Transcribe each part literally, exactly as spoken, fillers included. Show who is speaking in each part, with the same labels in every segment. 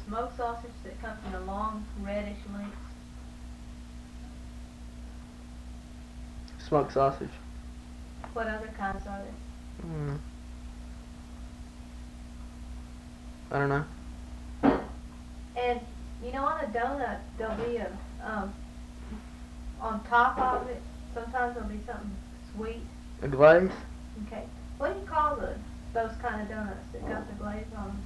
Speaker 1: smoked sausage that comes in the long reddish links?
Speaker 2: Smoked sausage.
Speaker 1: What other kinds are there?
Speaker 2: Mm. I don't know.
Speaker 1: And you know, on a donut there'll be a um, on top of it. Sometimes there'll be something sweet.
Speaker 2: A glaze?
Speaker 1: Okay. What do you call the those kind of donuts that got the glaze on them?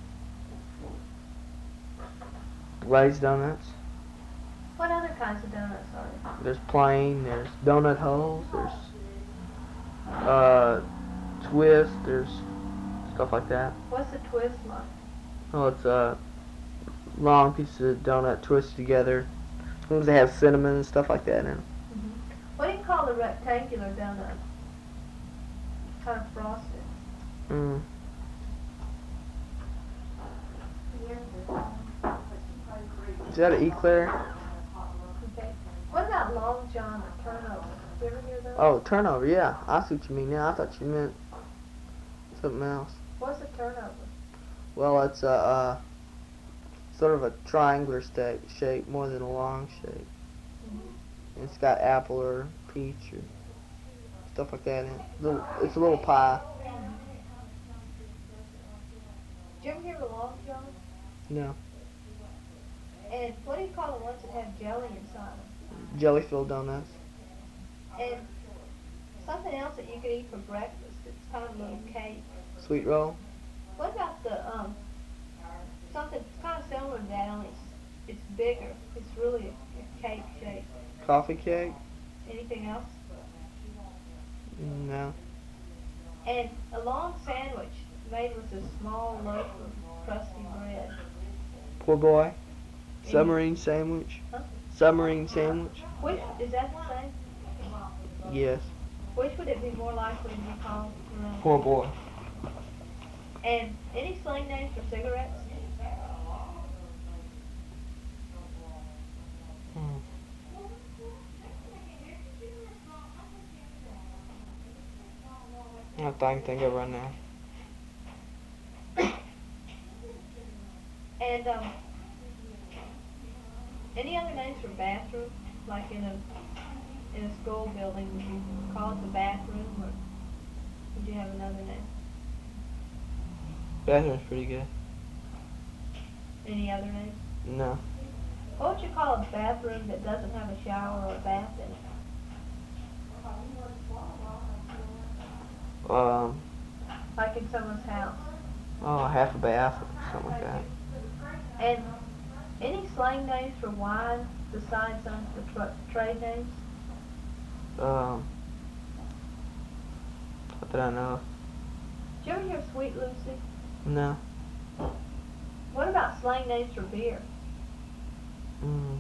Speaker 2: Glazed donuts.
Speaker 1: What other kinds of donuts are there?
Speaker 2: There's plain, there's donut holes, there's uh, twist, there's stuff like that.
Speaker 1: What's a twist like?
Speaker 2: Oh, it's a long piece of donut twisted together. Sometimes they have cinnamon and stuff like that in them.
Speaker 1: Mm-hmm. What do you call the rectangular donut? Kind of frosted.
Speaker 2: Mm. Is that an eclair?
Speaker 1: Okay. What about Long John or turnover? Did you ever hear those?
Speaker 2: Oh, turnover, yeah. I see what you mean now. I thought you meant something else.
Speaker 1: What's a turnover?
Speaker 2: Well, it's a uh, sort of a triangular sta- shape more than a long shape.
Speaker 1: Mm-hmm.
Speaker 2: And it's got apple or peach or stuff like that in it. Little, it's a little pie.
Speaker 1: Did you ever hear of the Long John?
Speaker 2: No.
Speaker 1: And what do you call the ones that have jelly inside them?
Speaker 2: Jelly filled donuts.
Speaker 1: And something else that you could eat for breakfast. It's kind of a little cake.
Speaker 2: Sweet roll.
Speaker 1: What about the um something kind of similar to that, only it's, it's bigger. It's really a, a cake shape.
Speaker 2: Coffee cake?
Speaker 1: Anything else?
Speaker 2: No.
Speaker 1: And a long sandwich made with a small loaf of crusty bread.
Speaker 2: Poor boy.
Speaker 1: Any-
Speaker 2: Submarine sandwich.
Speaker 1: Huh?
Speaker 2: Submarine sandwich.
Speaker 1: Which is that the same?
Speaker 2: Yes.
Speaker 1: Which would it be more likely to be called? around?
Speaker 2: Poor boy.
Speaker 1: And any slang names for cigarettes?
Speaker 2: Hmm. Not that I can think of right now.
Speaker 1: And um, any other names for bathroom? Like in a in a school building, would you call it the bathroom, or would you have another name?
Speaker 2: Bathroom's pretty good.
Speaker 1: Any other names?
Speaker 2: No.
Speaker 1: What would you call a bathroom that doesn't have a shower or a bath in it?
Speaker 2: Um.
Speaker 1: Like in someone's house.
Speaker 2: Oh, half a bath or something like that.
Speaker 1: And any slang names for wine besides some of the tra- trade names?
Speaker 2: Um. What did I know?
Speaker 1: Did you ever hear Sweet Lucy?
Speaker 2: No.
Speaker 1: What about slang names for beer?
Speaker 2: Mm.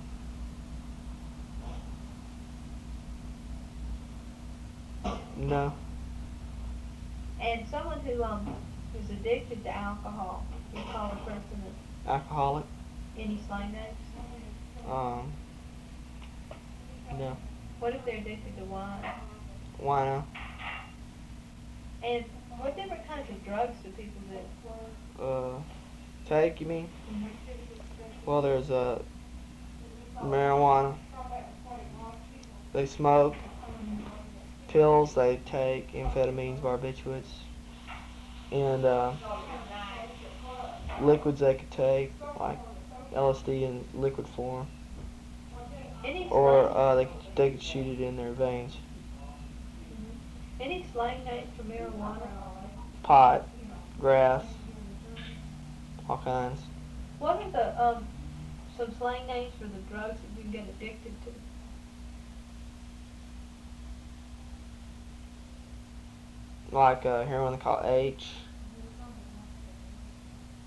Speaker 2: No.
Speaker 1: And someone who um who's addicted to alcohol, you call a person a,
Speaker 2: Alcoholic?
Speaker 1: any slang names?
Speaker 2: Um. No.
Speaker 1: What if they're addicted to wine?
Speaker 2: Wino.
Speaker 1: And what different kinds of drugs do people do?
Speaker 2: Uh. Take, you mean?
Speaker 1: Mm-hmm.
Speaker 2: Well, there's uh, marijuana. They smoke. Pills they take, amphetamines, barbiturates, and uh, liquids they could take, like L S D in liquid form,
Speaker 1: Any
Speaker 2: or
Speaker 1: slang,
Speaker 2: uh, they could, they could shoot it in their veins.
Speaker 1: mhm. Any slang names for marijuana?
Speaker 2: Pot, grass, all kinds.
Speaker 1: What are the um some slang names for the drugs that you can get addicted to?
Speaker 2: Like uh, heroin they call H,